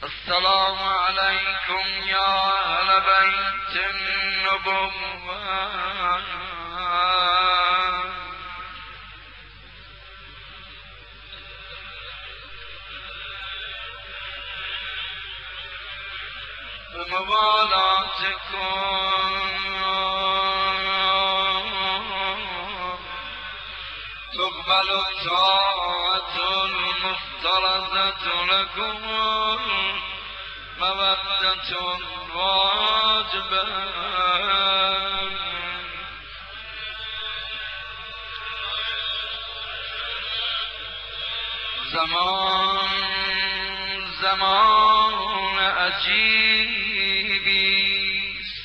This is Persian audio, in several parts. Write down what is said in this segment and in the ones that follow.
السلام عليكم يا أهل بيت النبوة بموالاتكم تقبل الطاعة المفترضة لكم مودة واجبة. زمان عجیبیست،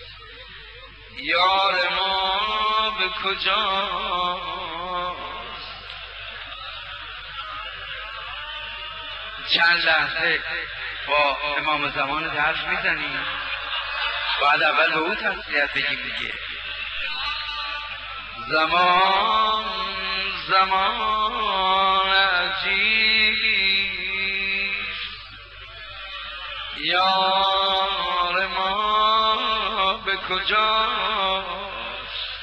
یار ما به کجاست؟ چند لحظه با امام زمان حرف میزنیم، باید اول به او تسلیت بگیم دیگه. زمان عجیبیست، یار ما به کجاست؟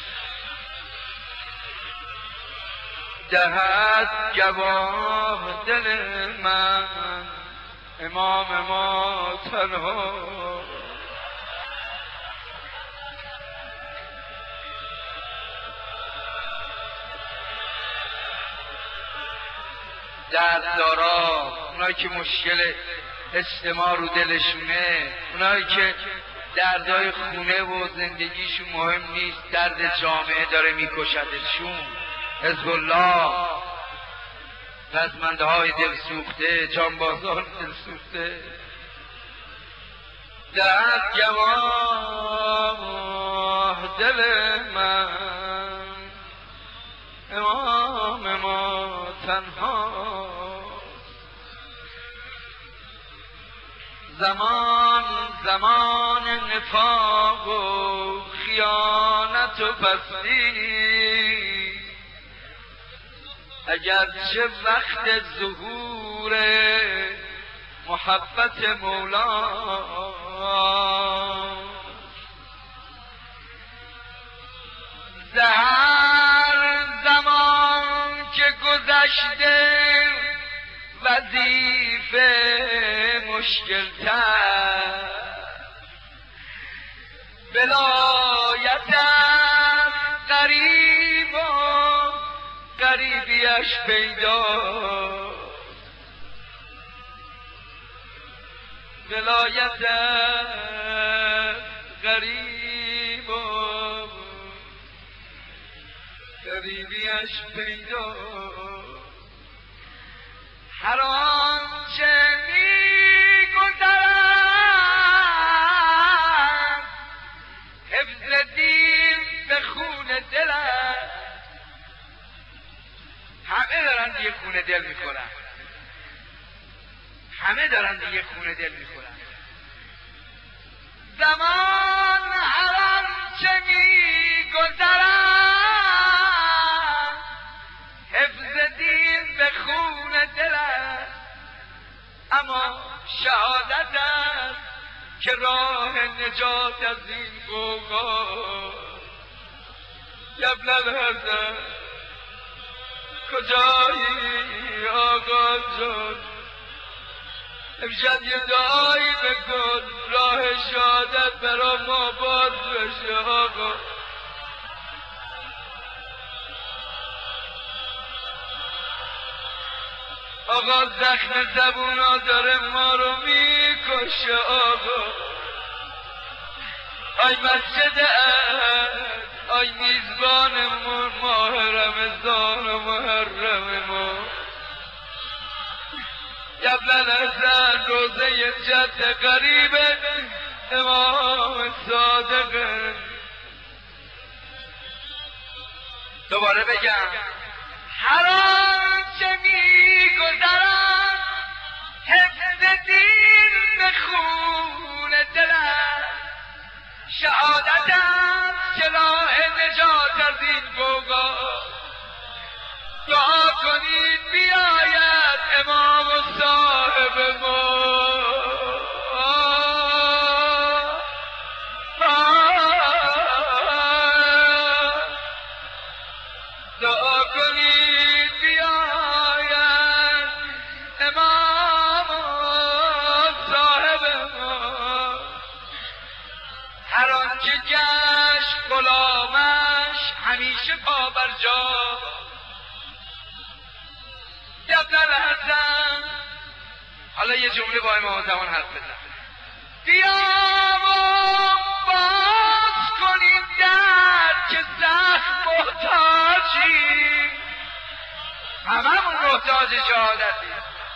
دهد گواه دل من امام ما تنها. درددارا، اونایی که مشکل اجتماع رو دلشونه، اونایی که دردای خونه و زندگیشون مهم نیست، درد جامعه داره میکشدشون، حزب الله، رزمنده های دل سوخته، جانبازان دل سوخته، درد گواه دل من امام ما تنها. زمان نفاق و خیانت و پستی، اگرچه وقت ظهور محبت مولا، هر زمان که گذشته وظیفه مشکل تر، ولایتم غریب و غریبیش پیدا، ولایتم غریب و غریبیش پیدا. هر آنچه می‌گذرد حفظ دین به خون دل است. همه دارن دیگه خون دل می‌خورن، همه دارن دیگه خون دل می‌خورن. زمان هر آنچه می‌گذرد حفظ دین به خون دل است، اما شهادت است که راه نجات از این غوغا. ابن الحسن کجایی آقا جان؟ امشب یه دعایی بکن راه شهادت برا ما باز بشه آقا. آقا زخم زبونا داره ما رو میکشه آقا. آی مسجد عهد، آی میزبانمون ماه رمضان و محرم ما. ابن الحسن روزه جد قریب امام صادق. دوباره بگم، هر آنچه میگذرد حفظ دین به خون دل است. شهادتم که راه نجات از این غوغا. دعا کنید بیاید امام و صاحب ما. همیشه پا بر جا. ابن الحسن، حالا یه جمله با امام زمان حرف بزن. بیا و باز کنیم در که سخت محتاجیم، هممون محتاج شهادتیم.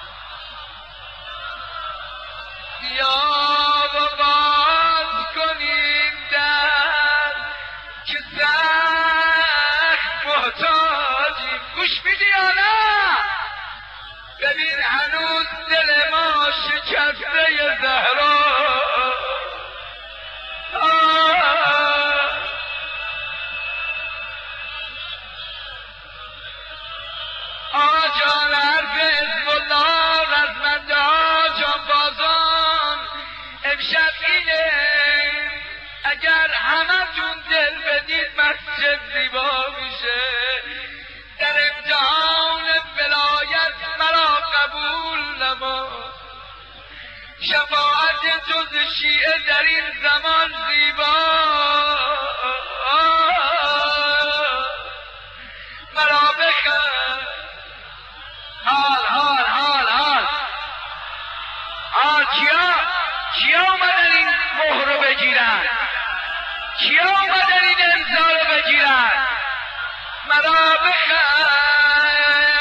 بیا و باز کنیم در که سخت محتاجیم. گوش میدی یا نه؟ ببین هنوز دل ما شکسته زهرا. آجان حرف حزب الله رزمنده ها جانبازان امشب اینه، اگر همتون دل بدید مسجد زیبا میشه. در امتحان ولایت مرا قبول نما، شفاعت جز شیعه در این زمان زیبا. مرا بخر حال کیا اومدن این مهر رو بگیرن؟ کیا اومدن این امضا رو بگیرن؟ مرا بخر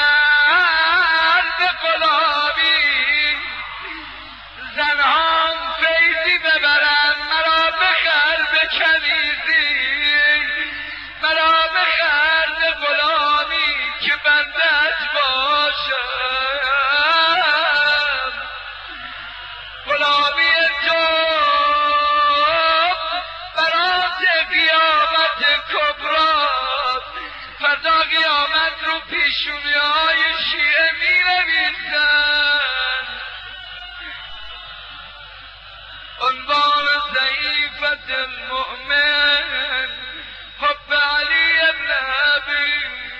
به غلامی، زنهام فیضی ببرن. مرا بخر به کنیزی، مرا بخر به غلامی که بندت باشم. غلامی تو برات قیامت کبرا، فردا قیامت رو پیشونی های شیعه می نویسن. عنوان صحیفت المؤمن حب علی ابن ابی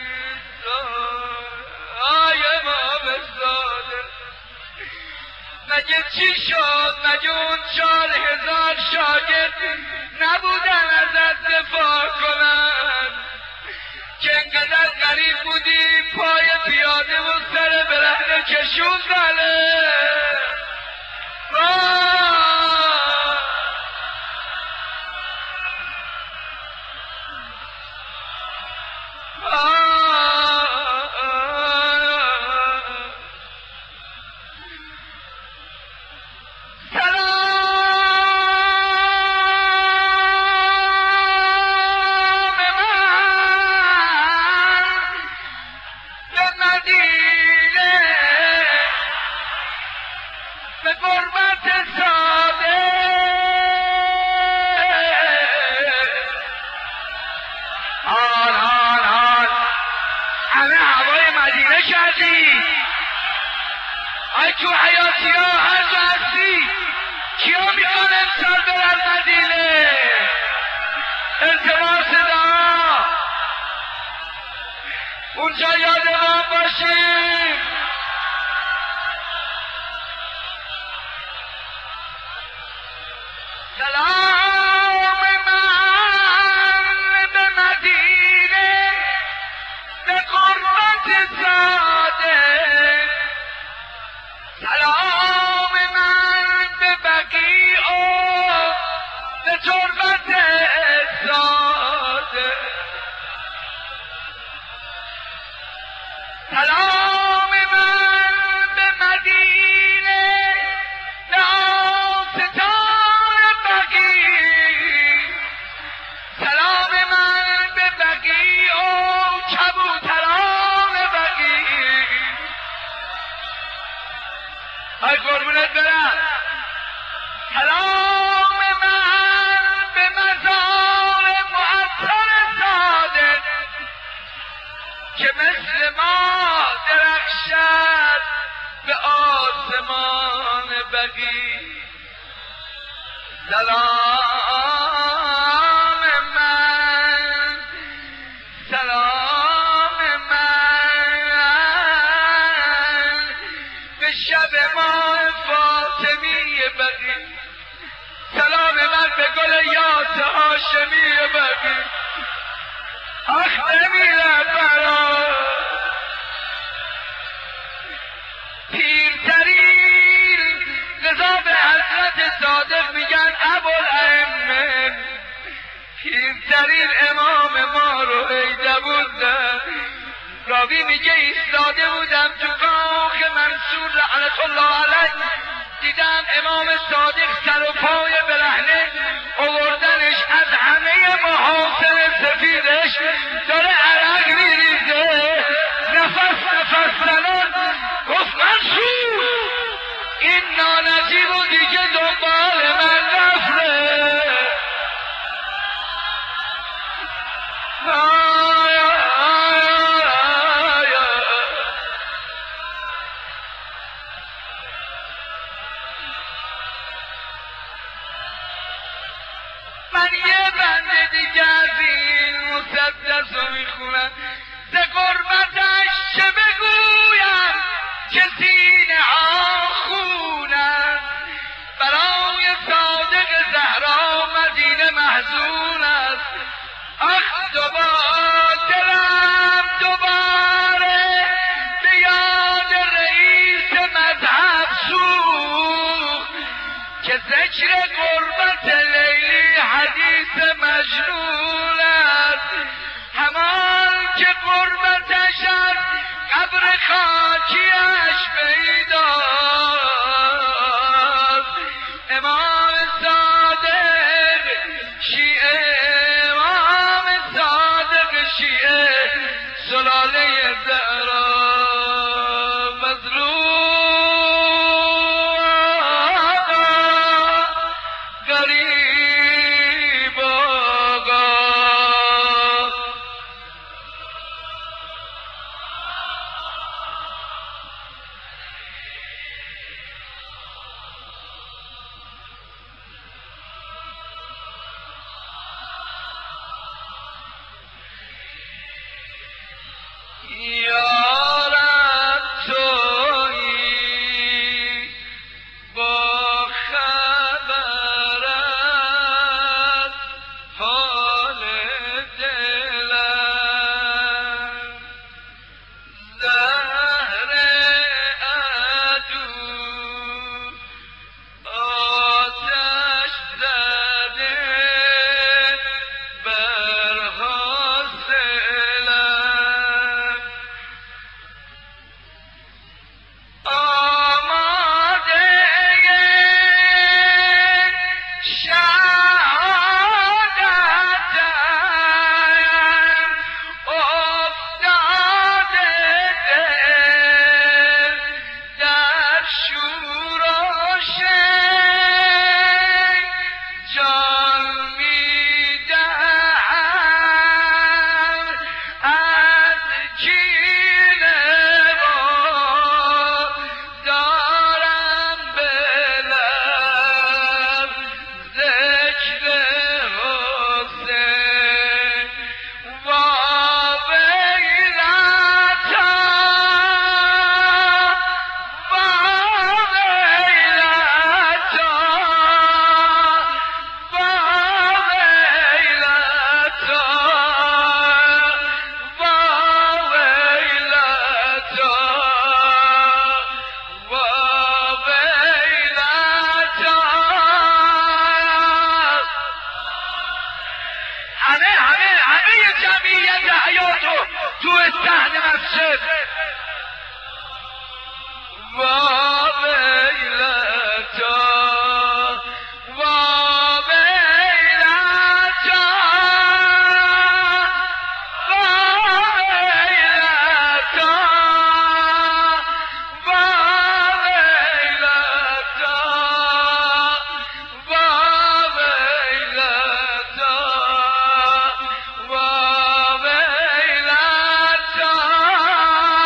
امام صادق. مگه چی شد؟ مگه اون 4000 شاگرد نبودن ازت دفاع کنن که انقدر غریب بودی پای پیاده و سر برهنه کشوندنه؟ به قربت ساده حال همه هوای مدینه کردی. آی تو حیاتی ها هر جا هستی، کیا میخوان امسال برن مدینه؟ التماس دعا اونجا یادمان باشیم. سلام من به مدینه، به قربت صادق. سلام من به بقیع و به تربت صادق. سلام من به مدینه، به آستان بقیع. سلام من به بقیع و کبوتران بقیع. ای قربونت برم. سلام من به مزار معطر صادق که مثل ما درخشد به آسمان بقیع. سلام من به شب ماه فاطمی بقیع. سلام من به گل یاس هاشمی بقیع. آخ نمیره برا پیرترین لذا به حضرت صادق میگن ابوالائمه پیرترین امام ما رو ایده بودن راوی میگه ایستاده بودم تو کاخ منصور لعنت الله علیه دیدم امام صادق سر و پای برهنه آوردنش از همه محاسن سفیدش داره عرق میریزه نفس زنان گفت منصور این نانجیب و دیگه دنبال من نفره من یه بنده دیگه از این مسدس رو میخونم ز قربتش چه بگویم که سینه ها خونم برای صادق زهرا مدینه محزون است آخ دلم دوباره به یاد رئیس مذهب سوخت که ذکر قربت لیلی حدیث مجنون است همان که قربتش از قبر خاکیش پیداست امام صادق شیعه امام صادق شیعه سلاله زهرا مظلوم غریب آقا یارم تویی با خبر از حال دلم زهر عدو آتش زده بر حاصلم آماده شهادتم افتاده دل در شور و شی جان میدهم از کینه دارم به لب ذکر حسین واویلتا واویلتا واویلتا واویلتا واویلتا همه جمعیت حیاتو تو صحن مسجد واویلتا واویلتا واویلتا واویلتا واویلتا واویلتا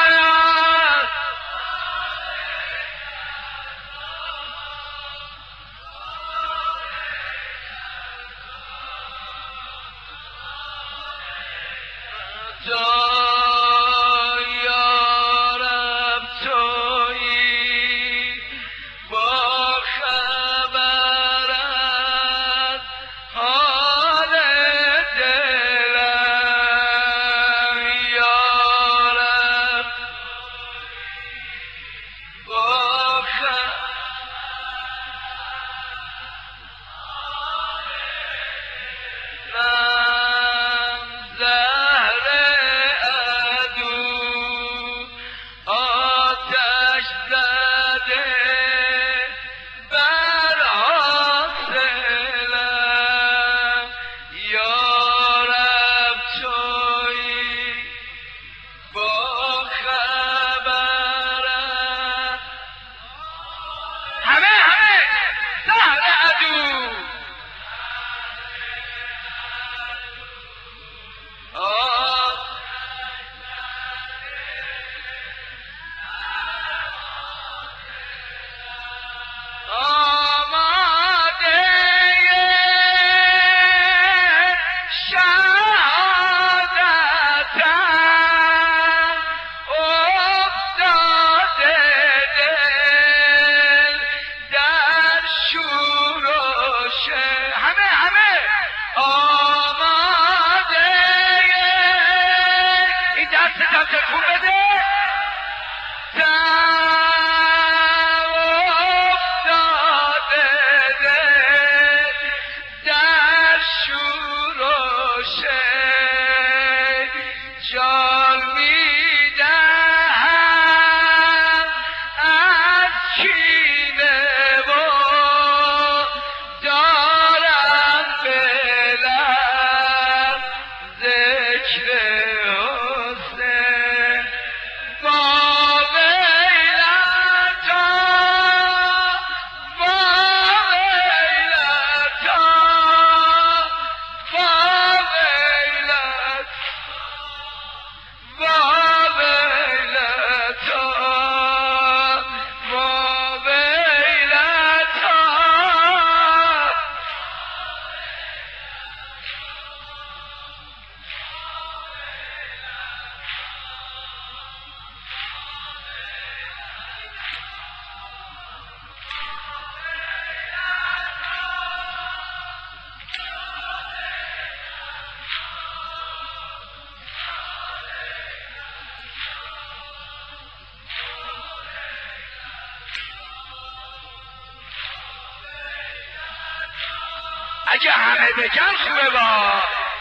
اگه همه بگن خوبه با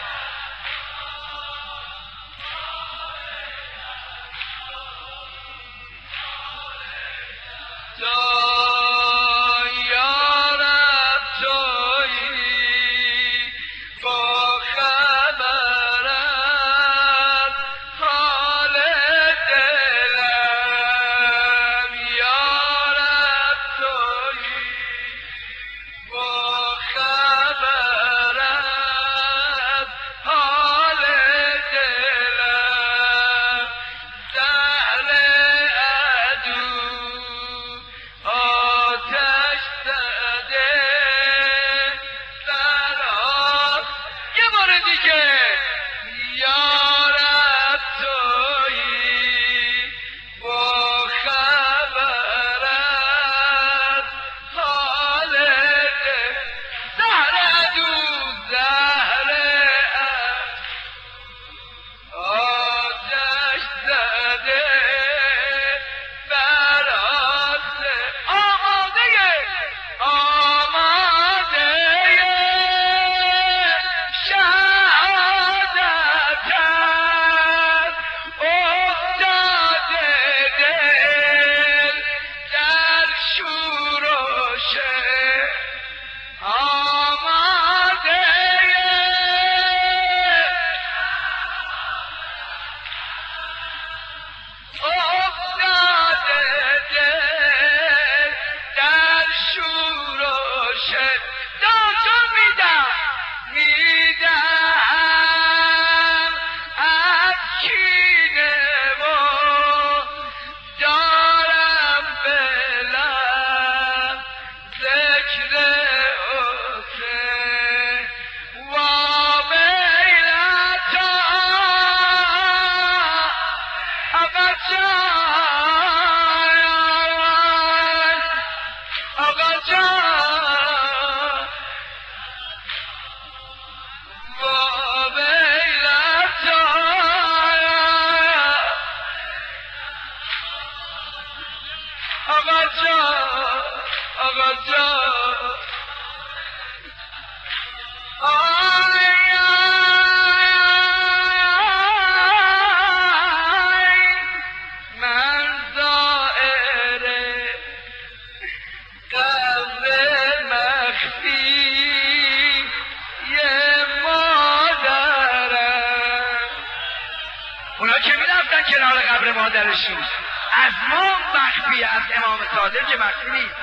اونا که میرفتن کنار قبر مادرشون از ما مخفی، از امام صادق که مخفی نیست.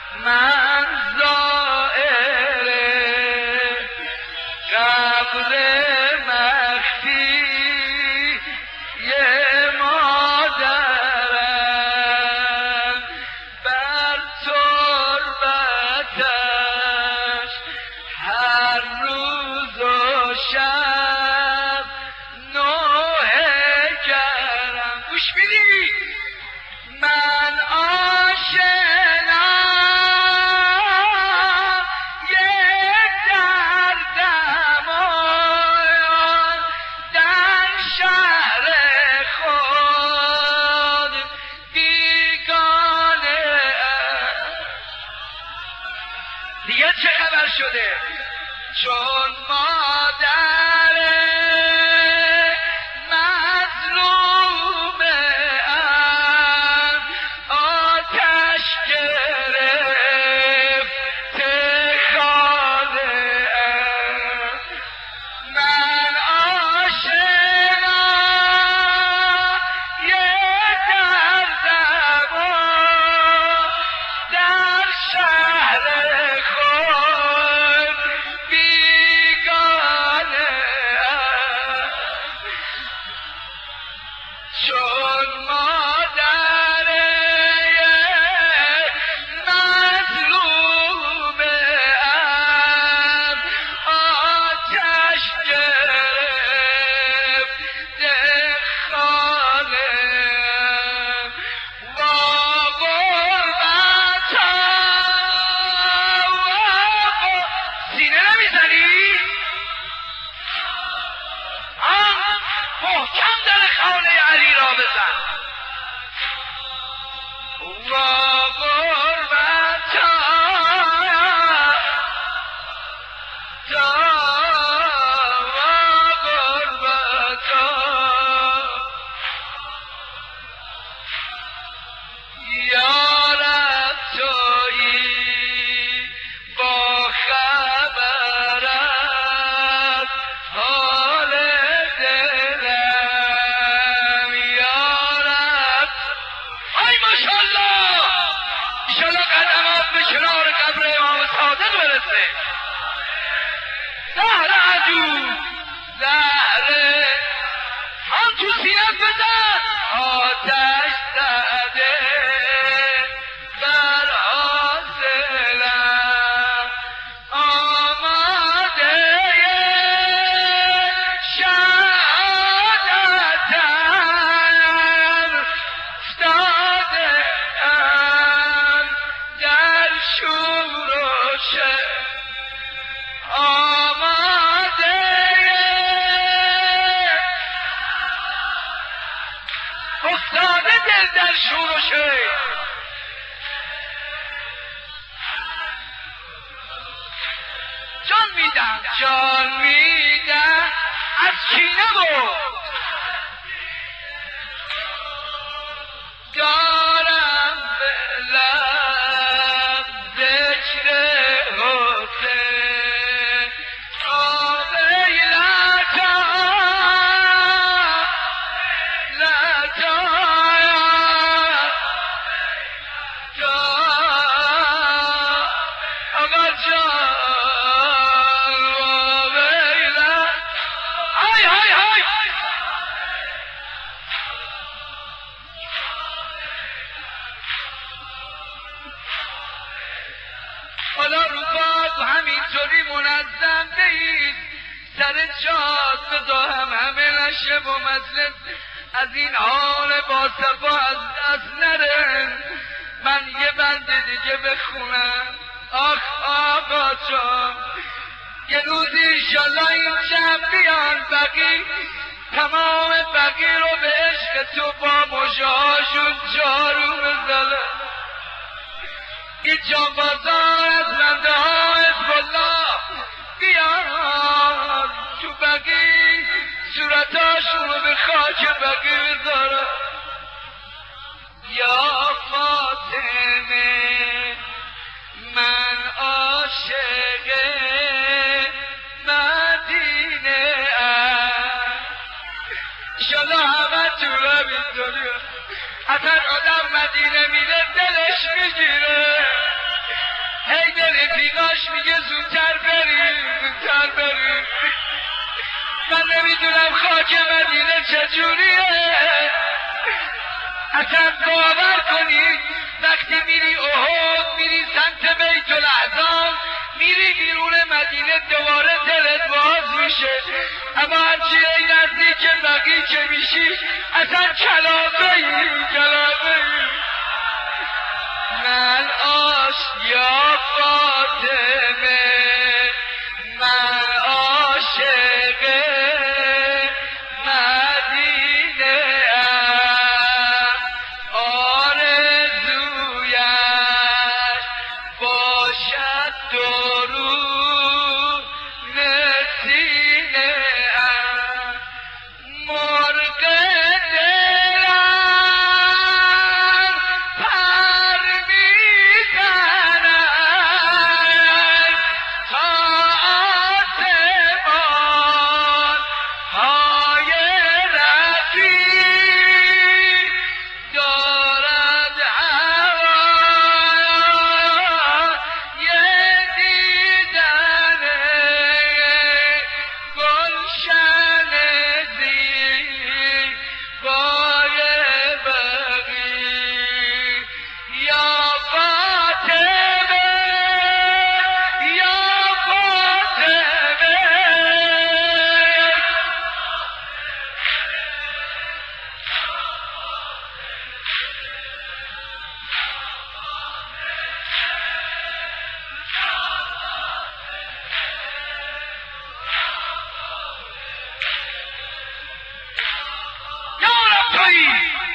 من زائر قبر مخفی مادرم، بر تربتش هر روز و شب نوحه کردم. گوش میدی؟ من آشنام یک دردم در شهر خود بیگانه. دیگه چه خبر شده؟ چون مادر مظلوم ام آتش گرفت خانه ام. من عاشقم یک دردم در شهر خود بیگانه ام. تو سینم بزن آتش زده بر حاصلم آماده شهادتم افتادم در شور و شر آماده افتاده دل در شور و شر جان میدم از کینه و دارم به لب ذکر حسین ویلتا لتا آقا جان ویلتا های های های حالا رو باد همینطوری منظم بید سر جاد بذارم همه نشه و مجلس از این حال با صفا از دست نره من یه بند دیگه بخونم آخ آقا جان یه روزی انشالله این جمع بیان بقی تمام بقی رو به عشق تو با مژه‌هاشون جارو بزنه این جانبازان از رنده ها حزبالله بیان تو بقی صورتاشون رو به خاک بقی بذارن یا فاطمه من عاشق مدینه ام انشالله همه تو رو میدونی اصلا آدم مدینه میره دلش میگیره هی به رفیقاش میگه زودتر بریم زودتر بریم من نمیدونم خاک مدینه چجوریه اصلا باور کنید وقتی میری احد میری سمت بیت الاحزان میری بیرون مدینه دوباره دلت باز میشه اما هرچی ای نزدیک بقی که میشی اصلا کلافه ای من یا فاطمه من عاشق مدینه ام آرزویش باشد درون سینه ام مرغ دلم پر میزند تا آسمان های رفیع دارد هوای دیدن گلشن زیبای بقیع یا فاطمه یا فاطمه یارب تویی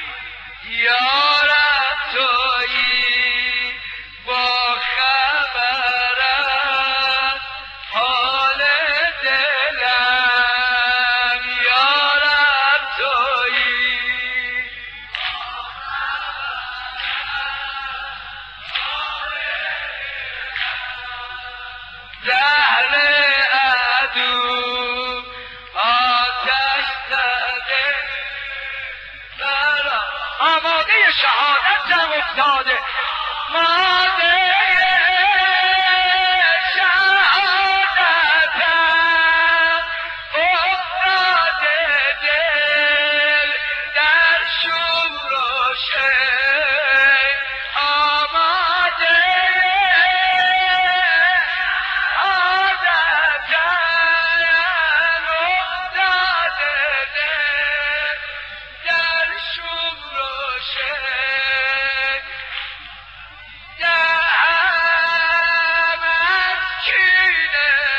یارب تویی با خبرت حال دلم یارب تویی زهر عدو آتش زده آماده شهادتم افتاده ماده شهادتم افتاده دل کینه